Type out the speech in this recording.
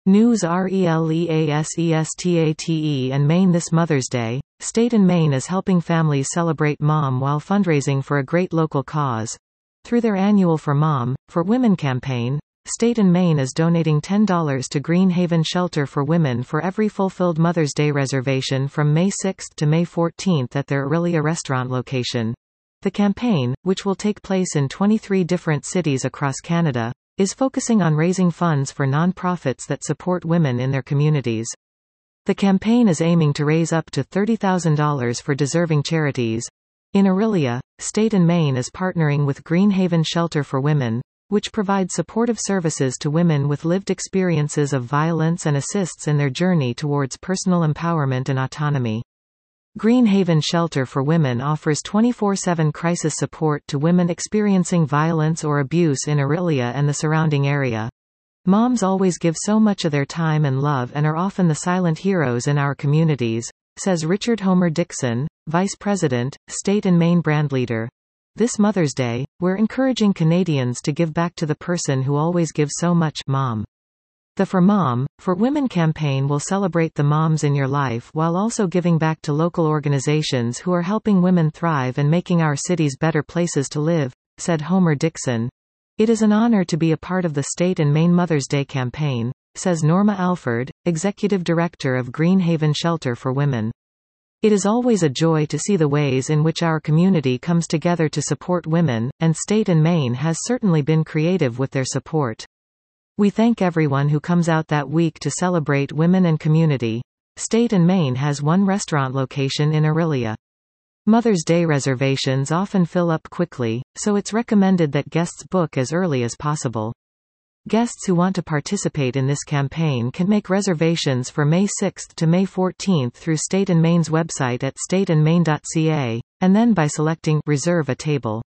News RELEASESTATE and Maine. This Mother's Day, State and Maine is helping families celebrate Mom while fundraising for a great local cause. Through their annual For Mom, For Women campaign, State and Maine is donating $10 to Green Haven Shelter for Women for every fulfilled Mother's Day reservation from May 6 to May 14 at their Orillia restaurant location. The campaign, which will take place in 23 different cities across Canada, is focusing on raising funds for nonprofits that support women in their communities. The campaign is aiming to raise up to $30,000 for deserving charities. In Orillia, State and Maine is partnering with Green Haven Shelter for Women, which provides supportive services to women with lived experiences of violence and assists in their journey towards personal empowerment and autonomy. Green Haven Shelter for Women offers 24/7 crisis support to women experiencing violence or abuse in Orillia and the surrounding area. Moms always give so much of their time and love and are often the silent heroes in our communities, says Richard Homer Dixon, Vice President, State and Maine Brand Leader. This Mother's Day, we're encouraging Canadians to give back to the person who always gives so much, Mom. The For Mom, For Women campaign will celebrate the moms in your life while also giving back to local organizations who are helping women thrive and making our cities better places to live, said Homer Dixon. It is an honor to be a part of the State and Maine Mother's Day campaign, says Norma Alford, Executive Director of Green Haven Shelter for Women. It is always a joy to see the ways in which our community comes together to support women, and State and Maine has certainly been creative with their support. We thank everyone who comes out that week to celebrate women and community. State and Maine has one restaurant location in Orillia. Mother's Day reservations often fill up quickly, so it's recommended that guests book as early as possible. Guests who want to participate in this campaign can make reservations for May 6 to May 14 through State and Maine's website at stateandmaine.ca, and then by selecting Reserve a Table.